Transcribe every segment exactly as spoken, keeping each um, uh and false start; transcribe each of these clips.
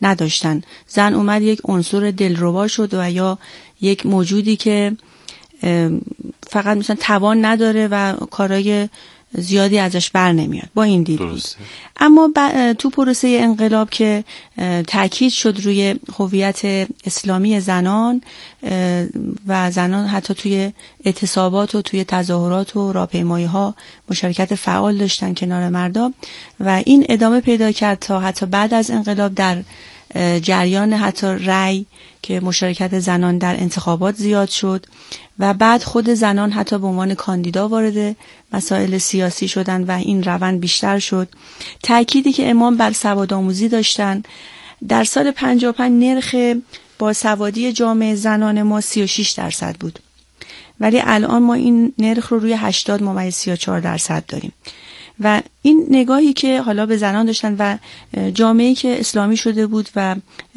نداشتن. زن اومد یک عنصر دلربا شد و یا یک موجودی که فقط مثلا توان نداره و کارهای زیادی ازش بر نمیاد. با این دید بود. اما تو پروسه انقلاب که تاکید شد روی هویت اسلامی زنان و زنان حتی توی اعتصابات و توی تظاهرات و راهپیمایی ها مشارکت فعال داشتن کنار مردا و این ادامه پیدا کرد تا حتی بعد از انقلاب در جریان حتی رأی که مشارکت زنان در انتخابات زیاد شد و بعد خود زنان حتی به عنوان کاندیدا وارد مسائل سیاسی شدند و این روند بیشتر شد. تأکیدی که امام بر سوادآموزی داشتن، در سال پنجاه و پنج نرخ باسوادی جامعه زنان ما سی و شش درصد بود، ولی الان ما این نرخ رو روی هشتاد ممیز سی و چهار درصد داریم و این نگاهی که حالا به زنان داشتن و جامعه‌ای که اسلامی شده بود و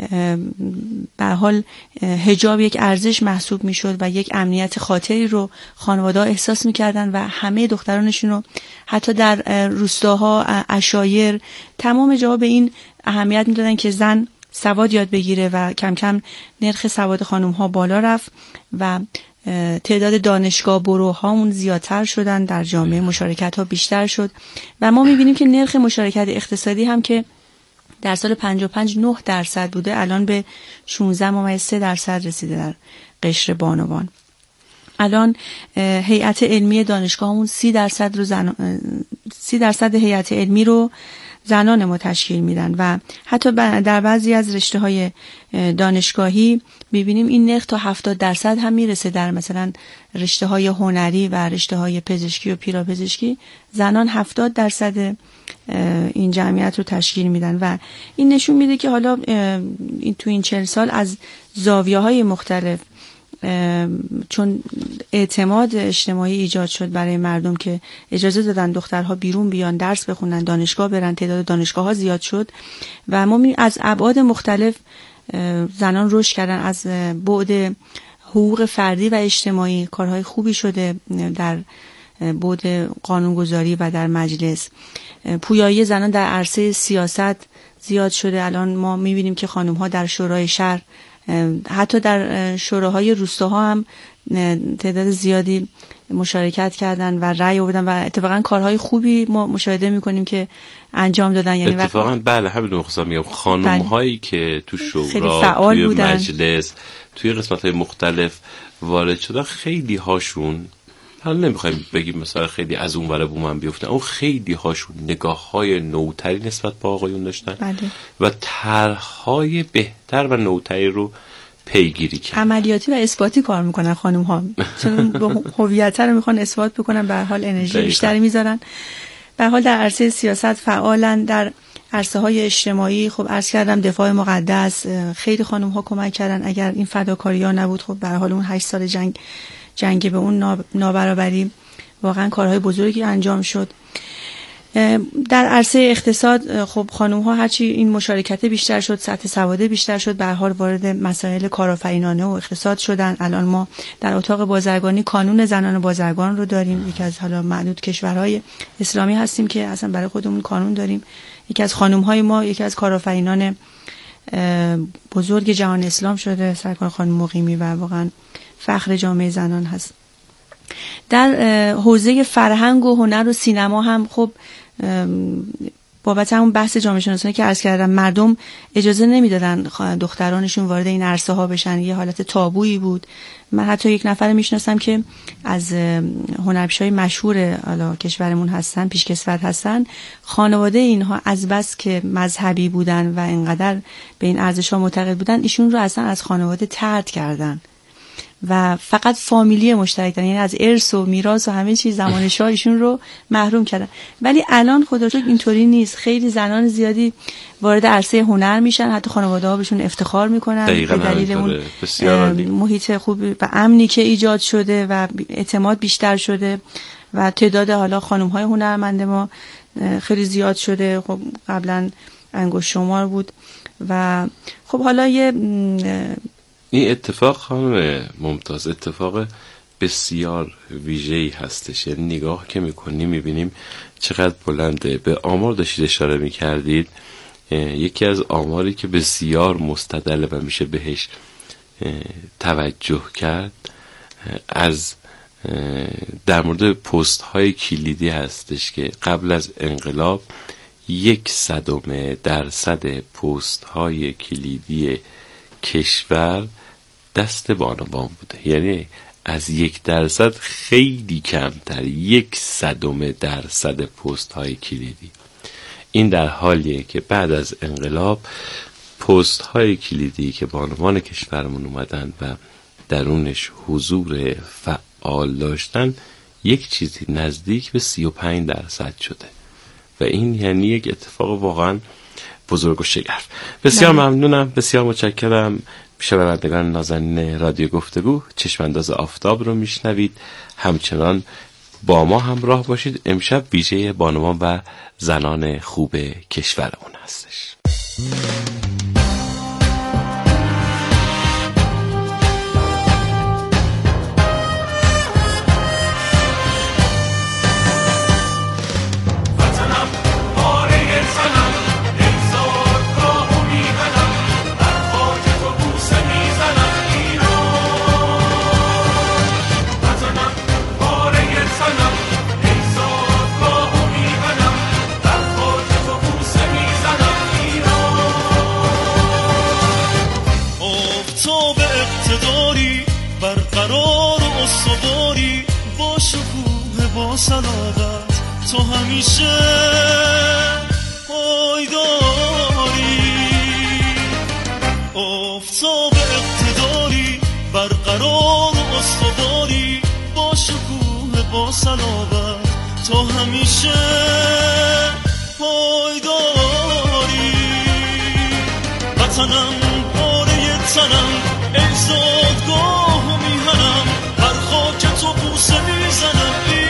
به حال حجاب یک ارزش محسوب میشد و یک امنیت خاطری رو خانواده‌ها احساس میکردن و همه دخترانشون رو حتی در روستاها، عشایر، تمام جاها به این اهمیت میدادن که زن سواد یاد بگیره و کم کم نرخ سواد خانم‌ها بالا رفت و تعداد دانشگاه بروها اون زیادتر شدن، در جامعه مشارکت ها بیشتر شد و ما میبینیم که نرخ مشارکت اقتصادی هم که در سال پنجاه و پنج نه درصد بوده الان به شانزده ممیز سه درصد رسیده در قشر بانوان. الان هیئت علمی دانشگاه همون سی درصد رو زن... سی درصد هیئت علمی رو زنان ما تشکیل میدن و حتی در بعضی از رشته های دانشگاهی میبینیم این نرخ تا هفتاد درصد هم میرسه. در مثلا رشته های هنری و رشته های پزشکی و پیراپزشکی زنان هفتاد درصد این جمعیت رو تشکیل میدن و این نشون میده که حالا این تو این چهل سال از زاویه های مختلف چون اعتماد اجتماعی ایجاد شد برای مردم که اجازه دادن دخترها بیرون بیان درس بخونن، دانشگاه برن، تعداد دانشگاه ها زیاد شد و ما از ابعاد مختلف زنان رشد کردن. از بعد حقوق فردی و اجتماعی کارهای خوبی شده در بعد قانونگذاری و در مجلس. پویایی زنان در عرصه سیاست زیاد شده. الان ما میبینیم که خانم ها در شورای شهر، حتی در شوراهای روستاها هم تعداد زیادی مشارکت کردن و رأی آوردن و اتفاقا کارهای خوبی ما مشاهده میکنیم که انجام دادن. یعنی اتفاقا وقت... بله همین رو خواستم میگم، خانم هایی که تو شورا، توی بودن. مجلس، توی قسمت های مختلف وارد شدن، خیلی هاشون، حالا نمیخوایم بگیم مثلا خیلی از اون ور بومن بیفتن، اون خیلی هاشون نگاه های نوتری نسبت به آقایون داشتن بله. و طرح‌های بهتر و نوتری رو پیگیری کرد. عملیاتی و اثباتی کار میکنن خانم ها، چون به هویت رو میخوان اثبات بکنن، به هر حال انرژی بیشتری میذارن. به هر حال در عرصه سیاست فعالن. در عرصه های اجتماعی خب عرض کردم دفاع مقدس خیلی خانم ها کمک کردن. اگر این فداکاری ها نبود خب به هر حال اون هشت سال جنگ جنگ به اون نابرابری واقعا کارهای بزرگی انجام شد. در عرصه اقتصاد خب خانم ها هرچی این مشارکت بیشتر شد، سطح سواده بیشتر شد، به هر حال وارد مسائل کارآفرینانه و اقتصاد شدن. الان ما در اتاق بازرگانی کانون زنان بازرگان رو داریم، یکی از حالا معدود کشورهای اسلامی هستیم که اصلا برای خودمون قانون داریم. یکی از خانم های ما یکی از کارآفرینان بزرگ جهان اسلام شده، سرکار خانم مقیمی، و واقعا فخر جامعه زنان هست. در حوزه فرهنگ و هنر و سینما هم خب بابت همون بحث جامعه شناسانی که عرض کردم مردم اجازه نمیدادن دخترانشون وارد این عرصه ها بشن، یه حالت تابویی بود. من حتی یک نفر میشناسم که از هنرپیشه‌های مشهور حالا کشورمون هستن، پیشکسوت هستن، خانواده اینها از بس که مذهبی بودن و اینقدر به این ارزش‌ها معتقد بودن، ایشون رو اصلا از خانواده طرد کردن و فقط فامیلی مشترک دارن، یعنی از ارث و میراث و همه چیز زمان شاه ایشون رو محروم کردن. ولی الان خدا رو اینطوری نیست، خیلی زنان زیادی وارد عرصه هنر میشن، حتی خانواده ها بهشون افتخار میکنن به دلیل اون محیط خوب و امنی که ایجاد شده و اعتماد بیشتر شده و تعداد حالا خانم های هنرمند ما خیلی زیاد شده. خب قبلا انگشت شمار بود و خب حالا یه این اتفاق خانم ممتاز اتفاق بسیار ویژه‌ای هستش. یعنی نگاه که میکنیم میبینیم چقدر بلنده. به آمار داشتید اشاره میکردید یکی از آماری که بسیار مستدل و میشه بهش توجه کرد از در مورد پست های کلیدی هستش که قبل از انقلاب یک صدم درصد پست های کلیدی کشور دست بانوان بوده. یعنی از یک درصد خیلی کمتر، یک صدم درصد پست های کلیدی. این در حالیه که بعد از انقلاب پست های کلیدی که بانوان کشورمون اومدن و درونش حضور فعال داشتن یک چیزی نزدیک به سی و پنج درصد شده و این یعنی یک اتفاق واقعا بزرگ و شگرف. بسیار نه. ممنونم، بسیار متشکرم. شنوندگان نازنین رادیو گفتگو، چشمانداز آفتاب رو میشنوید. همچنان با ما همراه باشید. امشب ویژه بانوان و زنان خوب کشورمون هستش. صلابت تو همیشه پایداری، آفتاب اقتداری برقرار و استواری، با شکوه با صلابت تو همیشه پایداری. وطنم پاره تنم ای زادگاه و میهنم، بر خاک تو بوسه میزنم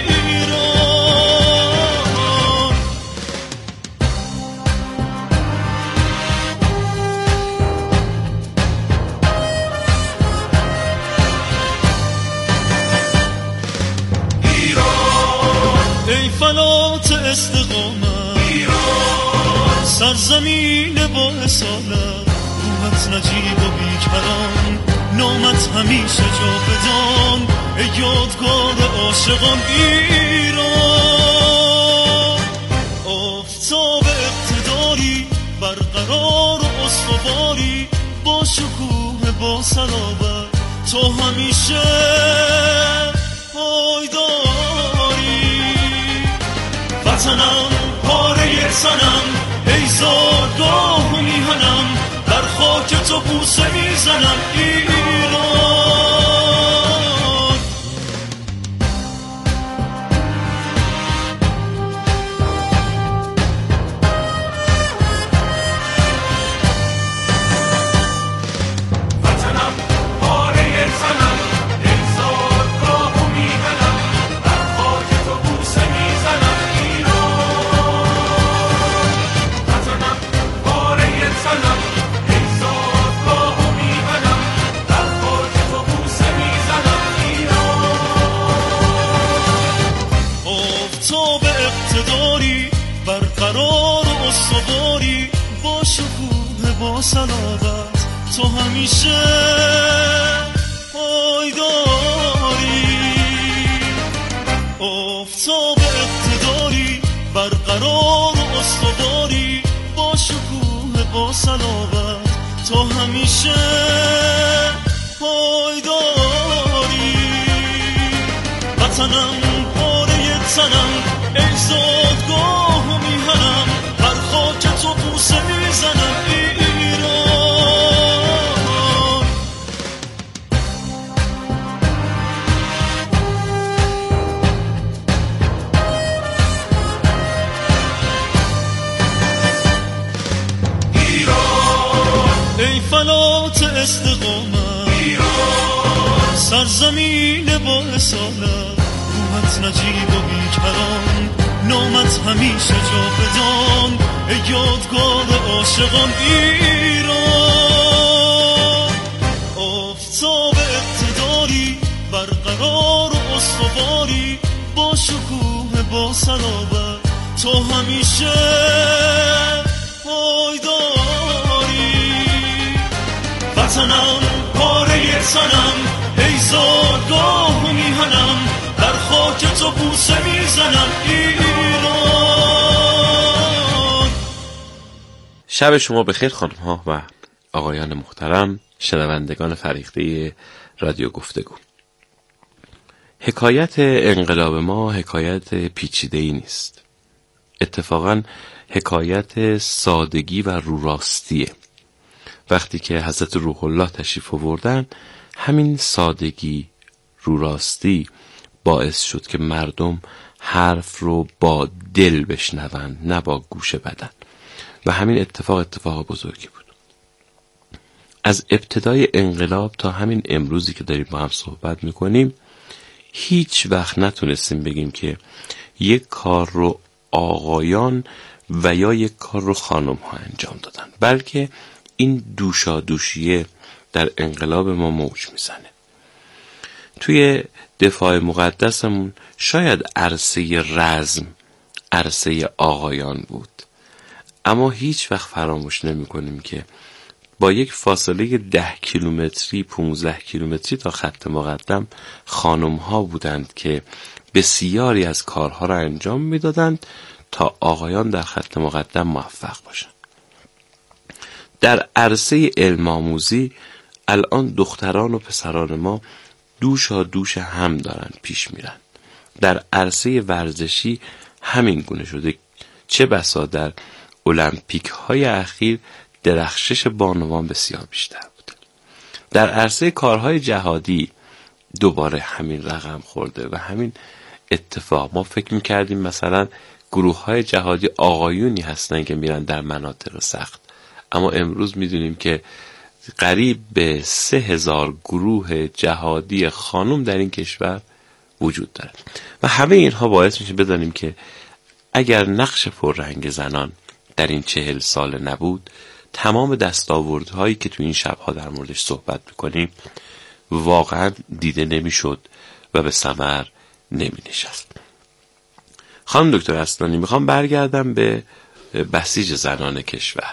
فلات استقامت ایران، سرزمین با اصالت، روحت نجیب و بیکران، نامت همیشه جا بدان، ای یادگار عاشقان ایران. آفتاب اقتداری برقرار و استواری، با شکوه با صلابت تو همیشه پایداری. وطنم پاره سنم ای زادگاه و میهنم، در خاک تو بوسه میزنم ایران. وطنم پاره سنم ای زادگاه و میهنم، در خاک تو بوسه میزنم. برقرار و استواری، با شکوه با صلابت تو همیشه پایداری. آفتاب اقتداری برقرار و استواری، با شکوه با صلابت تو همیشه پایداری. وطنم پاره تنم ای زادگاه و میهنم، بر خاک تو بوسه میزنم ایران. ایران ای فلات استقامت ایران، سرزمین با اصالت، روحت نجیب و بیکران، نامت همیشه جا بدان، ای یادگار عاشقان ایران. آفتاب اقتداری برقرار و استواری، با شکوه با صلابت تو همیشه پایداری. وطنم پاره تنم ای زادگاه و میهنم در خاک تو بوسه میزنم ایران. شب شما بخیر خانم ها و آقایان محترم، شنوندگان فریخته رادیو گفتگو. حکایت انقلاب ما حکایت پیچیده‌ای نیست، اتفاقاً حکایت سادگی و روراستیه. وقتی که حضرت روح الله تشریف آوردن، همین سادگی، روراستی باعث شد که مردم حرف رو با دل بشنون، نه با گوش بدن، و همین اتفاق اتفاق بزرگی بود. از ابتدای انقلاب تا همین امروزی که داریم با هم صحبت میکنیم، هیچ وقت نتونستیم بگیم که یک کار رو آقایان و یا یک کار رو خانم ها انجام دادن، بلکه این دوشا دوشیه در انقلاب ما موج میزنه. توی دفاع مقدسمون شاید عرصه رزم عرصه آقایان بود، اما هیچ وقت فراموش نمی کنیم که با یک فاصله ده کیلومتری پونزده کیلومتری تا خط مقدم خانم ها بودند که بسیاری از کارها را انجام میدادند تا آقایان در خط مقدم موفق باشند. در عرصه علم آموزی الان دختران و پسران ما دوشا دوش هم دارن پیش میرن. در عرصه ورزشی همین گونه شده، چه بسا در المپیک های اخیر درخشش بانوان بسیار بیشتر بود. در عرصه کارهای جهادی دوباره همین رقم خورده و همین اتفاق. ما فکر میکردیم مثلا گروه های جهادی آقایونی هستن که میرن در مناطق سخت، اما امروز میدونیم که قریب به سه هزار گروه جهادی خانم در این کشور وجود داره و همه اینها باعث میشه بدانیم که اگر نقش پررنگ زنان در این چهل سال نبود، تمام دستاوردهایی که تو این شبها در موردش صحبت میکنیم واقعا دیده نمیشد و به ثمر نمی نشست. خانم دکتر اسنانی، میخوام برگردم به بسیج زنان کشور.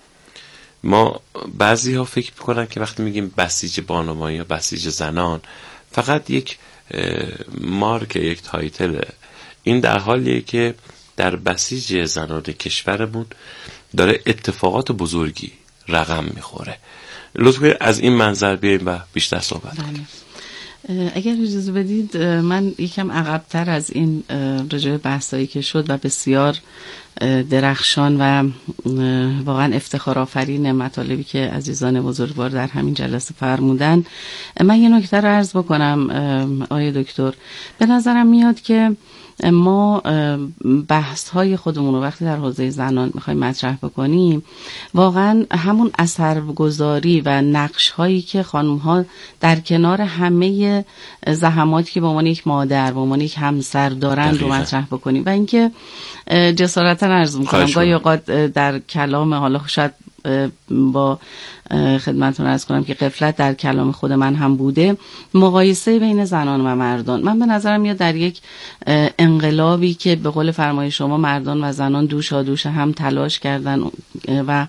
ما بعضی ها فکر میکنن که وقتی میگیم بسیج بانوان یا بسیج زنان فقط یک مارک، یک تایتله. این در حالیه که در بسیج زنان کشورمون داره اتفاقات بزرگی رقم میخوره. لطفاً از این منظر بیاییم و بیشتر صحبت کنیم. اگر اجازه بدید من یکم عقب‌تر از این راجع به بحثایی که شد و بسیار درخشان و واقعا افتخار آفرین مطالبی که عزیزان بزرگوار در همین جلسه فرمودن، من یه نکته رو عرض بکنم آقای دکتر. به نظرم میاد که ما بحث های خودمون رو وقتی در حوزه زنان میخوایم مطرح بکنیم، واقعا همون اثرگذاری و نقش هایی که خانم ها در کنار همه زحماتی که به عنوان یک مادر، به عنوان یک همسر دارند رو مطرح بکنیم. و اینکه جسارتا عرض میکنم گاهی اوقات در کلام، حالا شاید با خدمتتون عرض کنم که غفلت در کلام خود من هم بوده، مقایسه بین زنان و مردان. من به نظرم میاد در یک انقلابی که به قول فرمای شما مردان و زنان دوشا دوش هم تلاش کردن و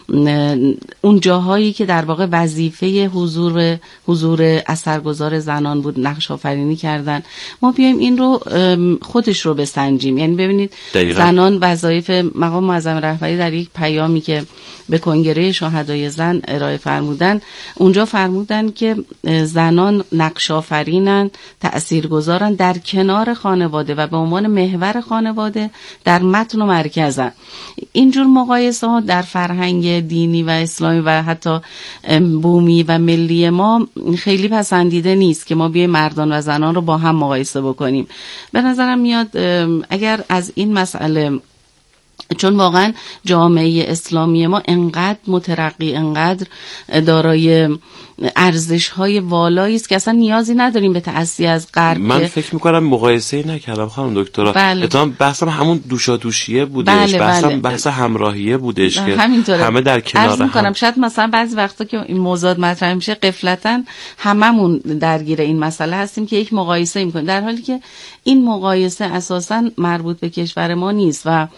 اون جاهایی که در واقع وظیفه حضور حضور اثرگذار زنان بود نقش آفرینی کردن، ما بیایم این رو خودش رو بسنجیم. یعنی ببینید دقیقا. زنان وظایف مقام معظم رهبری در یک پیامی که به کنگره شهدای زن ارائه فرمودن، اونجا فرمودن که زنان نقش آفرینن، تأثیرگذارن در کنار خانواده و به عنوان محور خانواده در متن و مرکزن. اینجور مقایسه ها در فرهنگ دینی و اسلامی و حتی بومی و ملی ما خیلی پسندیده نیست که ما بیایم مردان و زنان رو با هم مقایسه بکنیم. به نظرم میاد اگر از این مسئله، چون واقعا جامعه اسلامی ما انقدر مترقی، انقدر دارای ارزش های والایی است که اصلا نیازی نداریم به تأسی از غرب. من فکر میکنم مقایسه نکردم خانم دکترا. بله. اتفاقا بحثم همون دوشا دوشیه بودش. بله بحثم بله. بحث همراهیه بودش که همینطوره. همه در کنار عرض میکنم هم. شاید مثلا بعضی وقتا که این موضوعات مطرح میشه غفلتاً هممون درگیر این مسئله هستیم که یک مقایسه میکنیم، در حالی که این مقایسه اساساً مربوط به کشور ما نیست و دقیقا.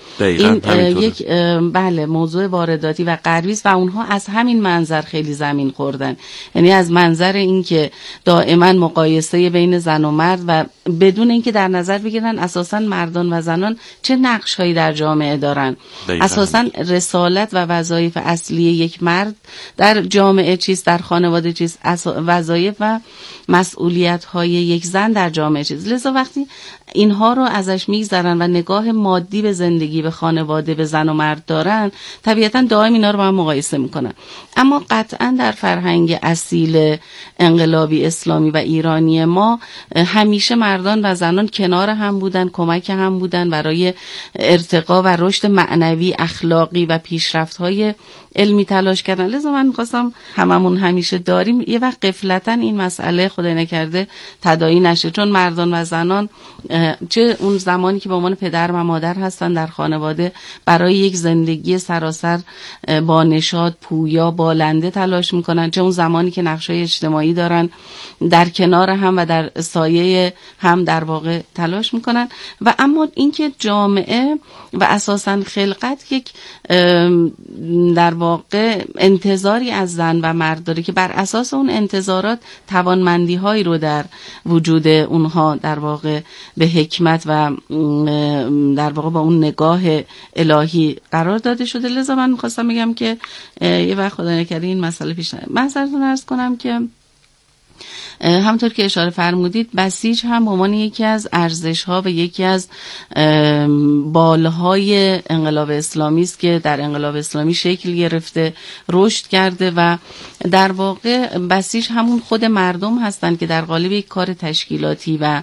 این یک بله موضوع وارداتی و غربی است و اونها از همین منظر خیلی زمین خوردن، یعنی از منظر اینکه دائما مقایسه بین زن و مرد و بدون اینکه در نظر بگیرن اساسا مردان و زنان چه نقش‌هایی در جامعه دارن. اساسا رسالت و وظایف اصلی یک مرد در جامعه چیست، در خانواده چیست، وظایف و مسئولیت‌های یک زن در جامعه چیست. لذا وقتی اینها رو ازش میگذرن و نگاه مادی به زندگی، به خانواده، به زن و مرد دارن، طبیعتا دائم اینا رو با هم مقایسه میکنن. اما قطعا در فرهنگ اصیل انقلابی اسلامی و ایرانی ما همیشه مردان و زنان کنار هم بودن، کمک هم بودن برای ارتقا و رشد معنوی، اخلاقی و پیشرفت‌های علمی تلاش کردن. لذا من می‌خواستم هممون همیشه داریم یه وقت غفلتاً این مسئله خدای نکرده تداعی نشه، چون مردان و زنان چه اون زمانی که به عنوان پدر و مادر هستن در خانواده برای یک زندگی سراسر با نشاط، پویا، بالنده تلاش میکنن، چه اون زمانی که نقشای اجتماعی دارن در کنار هم و در سایه هم در واقع تلاش میکنن. و اما اینکه جامعه و اساساً خلقت یک در واقع انتظاری از زن و مرد داره که بر اساس اون انتظارات توانمندی هایی رو در وجود اونها در واقع به حکمت و در واقع با اون نگاه الهی قرار داده شده. لذا من می‌خواستم بگم که یه وقت خدا نکرده این مسئله پیش نیاد. من سرتون عرض کنم که همونطور که اشاره فرمودید بسیج هم به عنوان یکی از ارزش‌ها و یکی از بالهای انقلاب اسلامی است که در انقلاب اسلامی شکل گرفته، رشد کرده و در واقع بسیج همون خود مردم هستند که در قالب یک کار تشکیلاتی و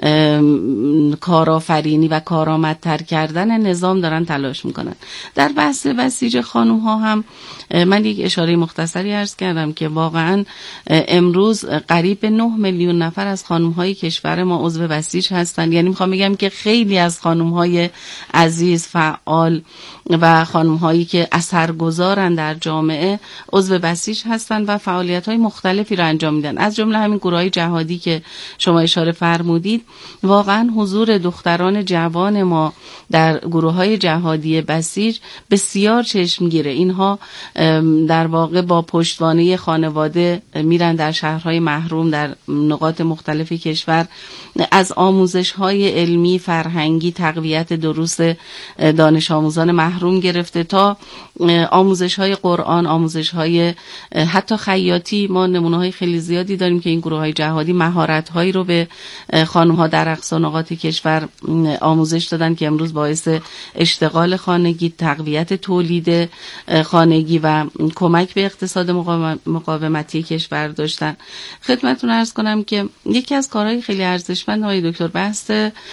کارآفرینی و کارآمدتر کردن نظام دارن تلاش میکنن. در بحث بسیج خانوم‌ها هم من یک اشاره مختصری عرض کردم که واقعا امروز قریب به نه میلیون نفر از خانم‌های کشور ما عضو بسیج هستند. یعنی میخوام بگم که خیلی از خانم‌های عزیز، فعال و خانم‌هایی که اثرگذارن در جامعه عضو بسیج هستند و فعالیت‌های مختلفی را انجام میدن. از جمله همین گروه‌های جهادی که شما اشاره فرمودید، واقعا حضور دختران جوان ما در گروه‌های جهادی بسیج بسیار چشمگیره. اینها در واقع با پشتوانه خانواده میرن در شهرهای محروم در نقاط مختلف کشور، از آموزش‌های علمی، فرهنگی، تقویت دروس دانش آموزان محروم گرفته تا آموزش‌های قرآن، آموزش‌های حتی خیاطی. ما نمونه‌های خیلی زیادی داریم که این گروه‌های جهادی مهارت‌هایی رو به خانم‌ها در اقصی نقاط کشور آموزش دادن که امروز باعث اشتغال خانگی، تقویت تولید خانگی و کمک به اقتصاد مقاومتی کشور داشتن. خدمتتون عرض کنم که یکی از کارهای خیلی ارزشمند آقای دکتر بحث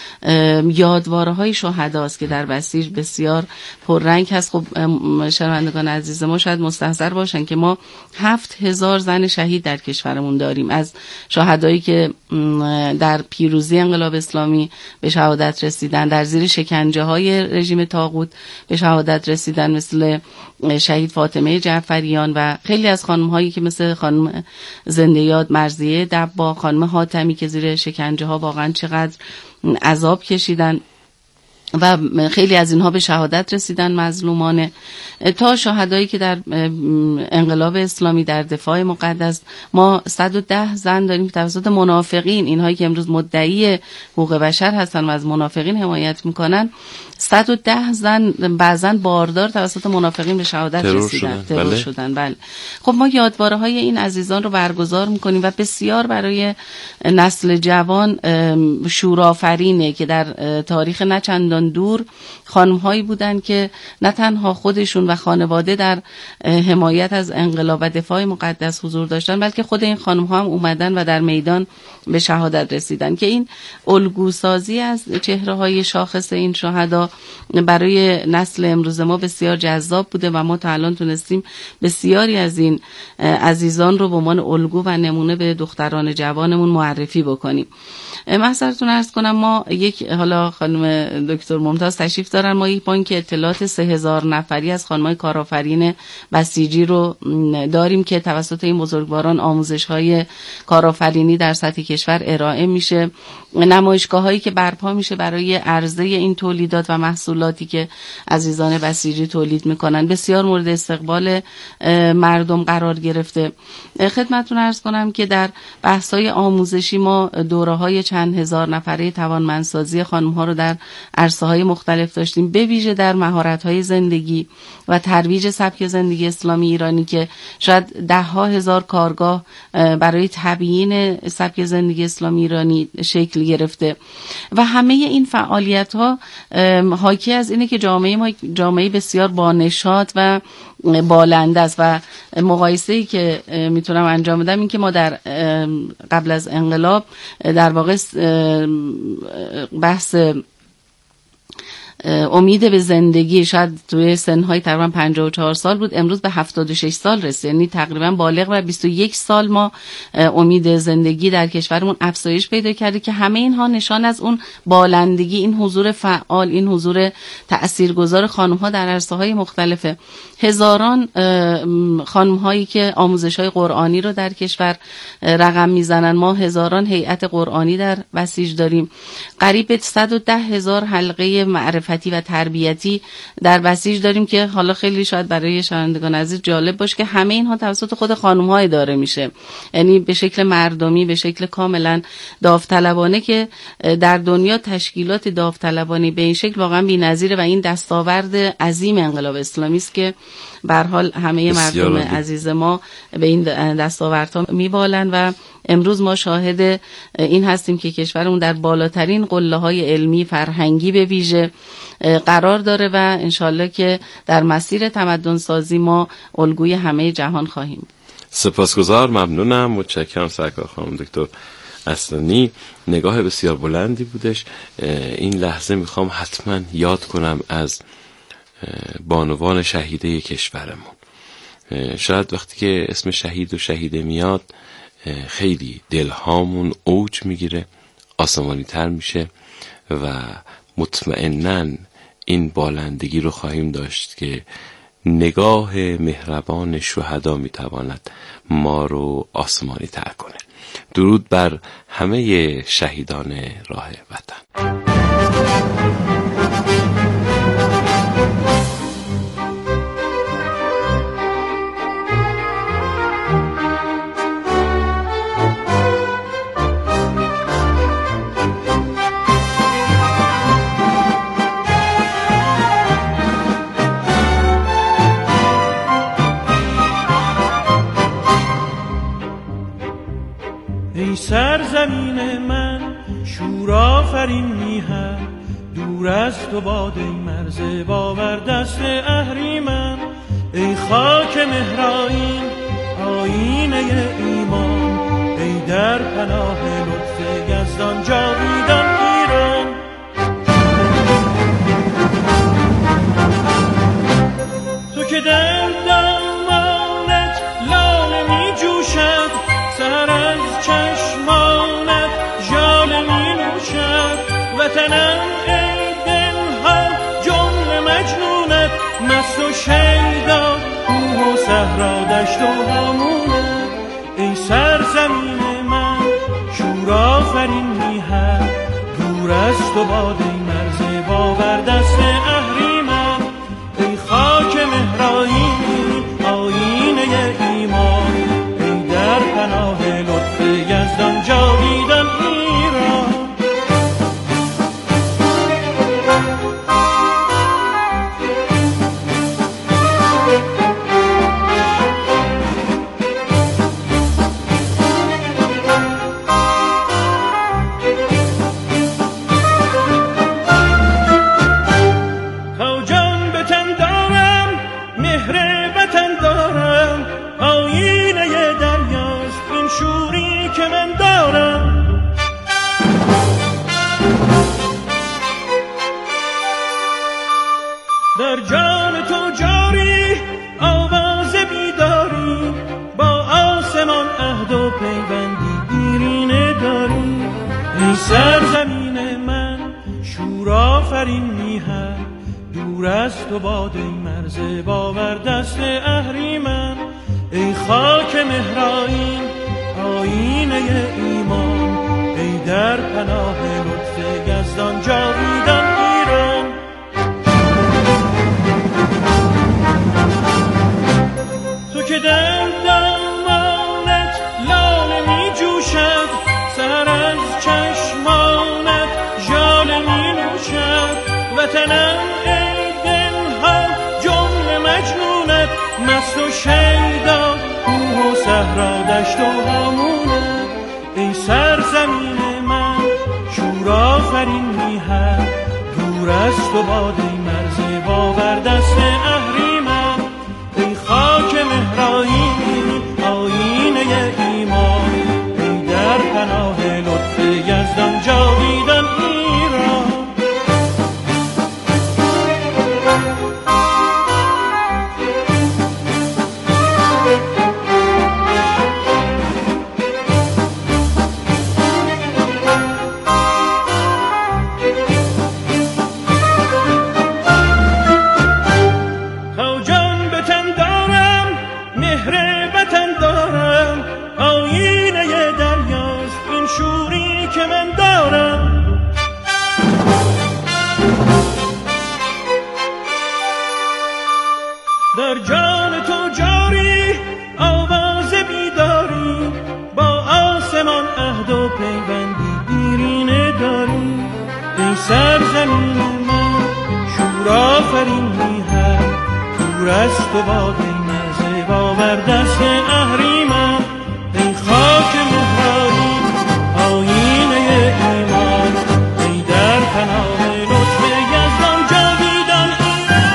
یادواره‌های شهداست که در بسیج بسیار پررنگ هست. خب شنوندگان عزیز ما شاید مستحضر باشن که ما هفت هزار زن شهید در کشورمون داریم، از شهدایی که در پیروزی انقلاب اسلامی به شهادت رسیدن، در زیر شکنجه های رژیم طاغوت به شهادت رسیدن، مثل شهید فاطمه جعفریان و خیلی از خانم هایی که مثل خانم زنده یاد مرضیه دبا، خانم حاتمی که زیر شکنجه ها واقعا چقدر عذاب کشیدن و خیلی از اینها به شهادت رسیدن مظلومانه، تا شهدایی که در انقلاب اسلامی در دفاع مقدس. ما صد و ده زن داریم توسط منافقین، اینهایی که امروز مدعی حقوق بشر هستن و از منافقین حمایت میکنن، صد و ده زن بعضاً باردار توسط منافقین به شهادت رسیدن، ترور شدن. بله. خب ما یادواره های این عزیزان رو برگزار میکنیم و بسیار برای نسل جوان شورآفرینه که در تاریخ نه چندان دور خانم هایی بودن که نه تنها خودشون و خانواده در حمایت از انقلاب و دفاع مقدس حضور داشتن، بلکه خود این خانم ها هم اومدن و در میدان به شهادت رسیدن که این الگوسازی از چهره های شاخص این شهدا برای نسل امروز ما بسیار جذاب بوده و ما تا الان تونستیم بسیاری از این عزیزان رو به عنوان الگو و نمونه به دختران جوانمون معرفی بکنیم. محضرتون عرض کنم ما یک، حالا خانم دکتر ممتاز تشریف دارن، ما یک بانک اطلاعات سه هزار نفری از خانم‌های کارآفرین بسیجی رو داریم که توسط این بزرگواران آموزش‌های کارآفرینی در سطح کشور ارائه میشه. نمایشگاه‌هایی که برپا میشه برای عرضه این تولیدات و محصولاتی که عزیزان بسیجی تولید میکنن بسیار مورد استقبال مردم قرار گرفته. خدمتتون عرض کنم که در بحث‌های آموزشی ما دوره‌های چند هزار نفره توانمندسازی خانم‌ها رو در عرصه‌های مختلف داشتیم، به ویژه در مهارت‌های زندگی و ترویج سبک زندگی اسلامی ایرانی که شاید ده‌ها هزار کارگاه برای تبیین سبک زندگی اسلامی ایرانی شکل گرفته و همه این فعالیت‌ها حاکی از اینه که جامعه ما جامعه بسیار با نشاط و بالنده است و مقایسه‌ای که میتونم انجام بدم این که ما در قبل از انقلاب در واقع بحث امید به زندگی شاید توی سنهای تقریبا پنجاه و چهار سال بود، امروز به هفتاد و شش سال رسید، یعنی تقریبا بالغ و بیست و یک سال ما امید زندگی در کشورمون افزایش پیدا کرده که همه اینها نشان از اون بالندگی، این حضور فعال، این حضور تاثیرگذار خانم‌ها در عرصه‌های مختلفه. هزاران خانم‌هایی که آموزش‌های قرآنی رو در کشور رقم میزنن، ما هزاران هیئت قرآنی در بسیج داریم، قریب به صد و ده هزار حلقه معرفتی و تربیتی در بسیج داریم که حالا خیلی شاید برای شنوندگان عزیز جالب باشه که همه اینها توسط خود خانم‌ها اداره میشه، یعنی به شکل مردمی، به شکل کاملا داوطلبانه که در دنیا تشکیلات داوطلبانه به این شکل واقعا بی‌نظیره و این دستاورد عظیم انقلاب اسلامی است که به هر حال همه مردم عزیز ما به این دستاوردها میبالن و امروز ما شاهد این هستیم که کشورمون در بالاترین قله‌های علمی فرهنگی به ویژه قرار داره و انشالله که در مسیر تمدن سازی ما الگوی همه جهان خواهیم. سپاسگزار، ممنونم، متشکرم سرکار خانم دکتر اصلانی. نگاه بسیار بلندی بودش. این لحظه میخوام حتما یاد کنم از بانوان شهیده کشورمون. شاید وقتی که اسم شهید و شهیده میاد خیلی دلهامون اوج میگیره، آسمانی تر میشه و مطمئناً این بالندگی رو خواهیم داشت که نگاه مهربان شهدا میتواند ما رو آسمانی تر کنه. درود بر همه شهیدان راه وطن. سرزمین من شور آفرین میهن، دور از تو باد ای مرز باور دست اهریمن. ای خاک مهرائین آیینه ایمان، ای در پناه لطف یزدان جاویدان ایران. تو که دل دامانت لاله می جوشد، سر از چشمانت ژاله می نوشد. وطنم ای دلها جمله مجنونت، مست و شیدا کوه و صحرا دشت و هامونت. ای سرزمین من شور آفرین میهن، دور از تو باد ای مرز باور دست اهریمن. ای خاک مهرائین آیینه ایمان، ای در پناه لطف یزدان جاویدان ایران. در جان تو جاری آواز بیداری، با آسمان عهد و پیوندی دیرینه داری. ای سرزمین من شور آفرین میهن، دور از تو باد ای مرز باور دست اهریمن. ای خاک مهرائین آیینه ایمان، ای در پناه لطف یزدان جاویدان ایران. تو که در دامانت لاله می جوشد، سر از چشمانت ژاله می نوشد. وطنم ای دلها جمله مجنونت، مست و شیدا کوه و صحرا دشت و هامونت. ای سرزمین من شور آفرین میهن، دور از تو باد ای مرز باور دست اهریمن. ای خاک مهرائین آیینه ایمان، ای در پناه لطف یزدان جاویدان ایران. در جان تو جاری آواز بیداری، با آسمان عهد و پیوندی دیرینه داری. ای سرزمین من شور آفرین میهن، دور از تو باد ای مرز باور دست اهریمن. ای خاک مهرائین آیینه ایمان، ای در پناه لطف یزدان جاویدان ایران.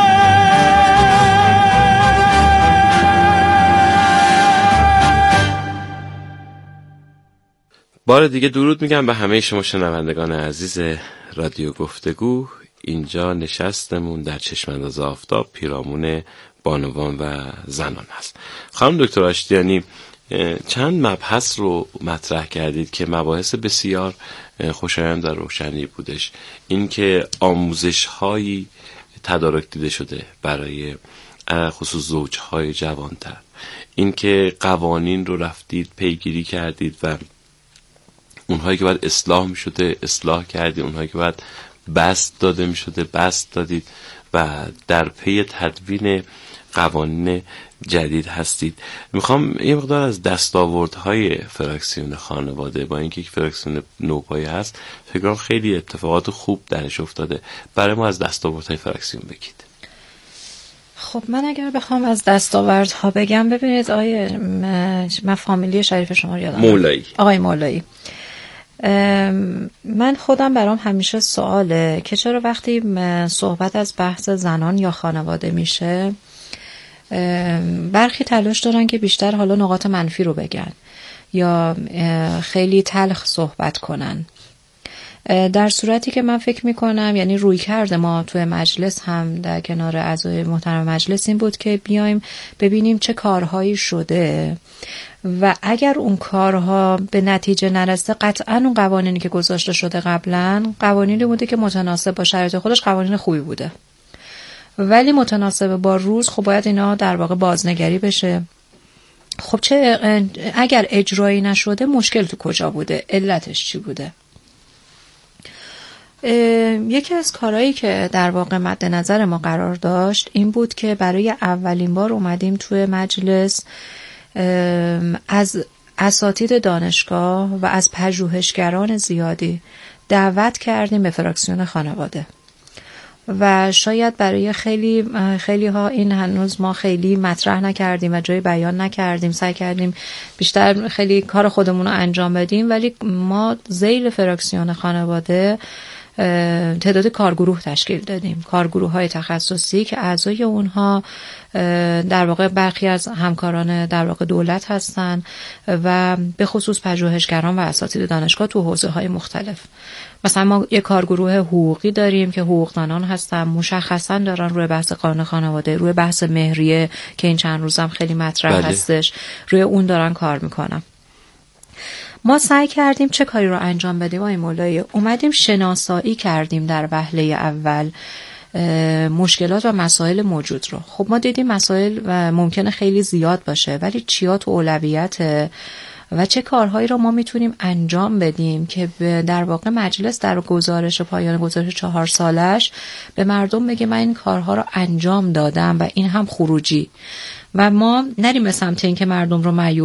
بار دیگه درود میگم به همه شما شنوندگان عزیز رادیو گفتگو. اینجا نشستمون در چشمانداز آفتاب پیرامون بانوان و زنان هست. خانم دکتر آشتیانی، چند مبحث رو مطرح کردید که مباحث بسیار خوشایند و روشنی بودش. این که آموزش هایی تدارک دیده شده برای خصوص زوجهای جوانتر، این که قوانین رو رفتید پیگیری کردید و اونهایی که باید اصلاح می شده اصلاح کردید، اونهایی که باید بست داده می شده بست دادید و در پی تدوین قوانین جدید هستید. میخوام یه مقدار از دستاوردهای فراکسیون خانواده، با اینکه یک فراکسیون نوپایه هست، فکر کنم خیلی اتفاقات خوب درش افتاده، برای ما از دستاوردهای فراکسیون بگید. خب من اگر بخوام از دستاوردها بگم، ببینید آقای من فامیلی شریف شما رو یادم مولایی آقای مولایی، من خودم برام همیشه سواله که چرا وقتی صحبت از بحث زنان یا خانواده میشه برخی تلاش دارن که بیشتر حالا نقاط منفی رو بگن یا خیلی تلخ صحبت کنن، در صورتی که من فکر میکنم یعنی روی کرده ما توی مجلس هم در کنار اعضای محترم مجلس این بود که بیایم ببینیم چه کارهایی شده و اگر اون کارها به نتیجه نرسه قطعا اون قوانینی که گذاشته شده قبلا قوانینی بوده که متناسب با شرایط خودش قوانین خوبی بوده، ولی متناسب با روز خب باید اینا در واقع بازنگری بشه. خب چه اگر اجرایی نشده مشکل تو کجا بوده، علتش چی بوده؟ یکی از کارهایی که در واقع مد نظر ما قرار داشت این بود که برای اولین بار اومدیم توی مجلس از اساتید دانشگاه و از پژوهشگران زیادی دعوت کردیم به فراکسیون خانواده و شاید برای خیلی خیلی ها این هنوز ما خیلی مطرح نکردیم و جای بیان نکردیم، سعی کردیم بیشتر خیلی کار خودمون رو انجام بدیم، ولی ما ذیل فراکسیون خانواده تعداد کارگروه تشکیل دادیم، کارگروه های تخصصی که اعضای اونها در واقع برخی از همکاران در واقع دولت هستن و به خصوص پژوهشگران و اساتید دانشگاه تو حوزه های مختلف. مثلا ما یک کارگروه حقوقی داریم که حقوقدانان هستن، مشخصا دارن روی بحث قانون خانواده، روی بحث مهریه که این چند روزم خیلی مطرح بله. هستش، روی اون دارن کار میکنن. ما سعی کردیم چه کاری رو انجام بدیم آقای مولایی؟ اومدیم شناسایی کردیم در وهله اول مشکلات و مسائل موجود رو. خب ما دیدیم مسائل ممکنه خیلی زیاد باشه، ولی چیا تو اولویته و چه کارهایی رو ما میتونیم انجام بدیم که در واقع مجلس در گزارش پایان گزارش چهار سالش به مردم بگه من این کارها رو انجام دادم و این هم خروجی، و ما نریم به سمت این که مردم رو مایوس